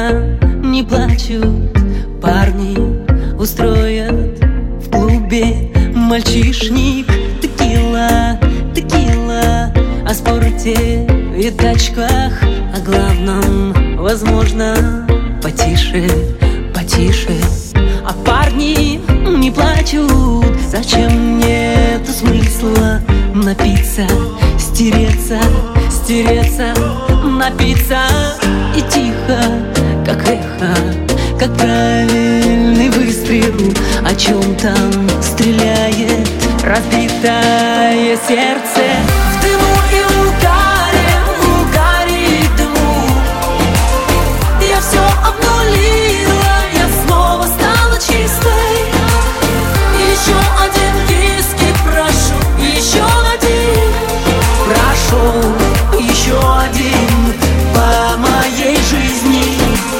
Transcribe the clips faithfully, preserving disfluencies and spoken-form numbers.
парни не плачут, парни устроят в клубе мальчишник. Текила, текила, о спорте и тачках, о главном, возможно, потише, потише. А парни не плачут, зачем нету смысла напиться, стереться, стереться, напиться. И тихо, как эхо, как правильный выстрел, о чем там стреляет разбитое сердце. В дыму и угаре, в угаре и дыму я все обнулила, я снова стала чистой. Еще один виски прошу, еще один прошу, еще один по моей жизни.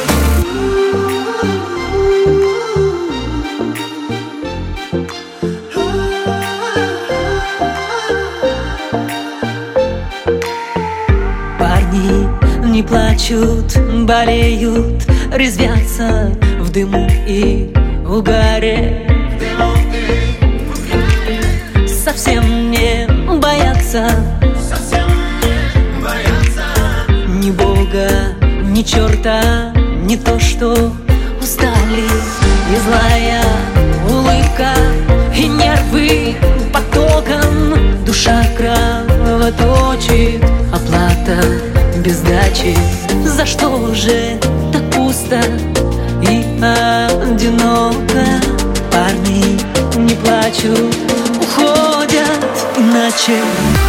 Парни не плачут, болеют, резвятся в дыму и в угаре. Совсем не боятся, ни Бога, ни черта, не то что устали. И злая улыбка, и нервы потоком, душа кровоточит, оплата без дачи. За что же так пусто и одиноко? Парни не плачут, уходят иначе.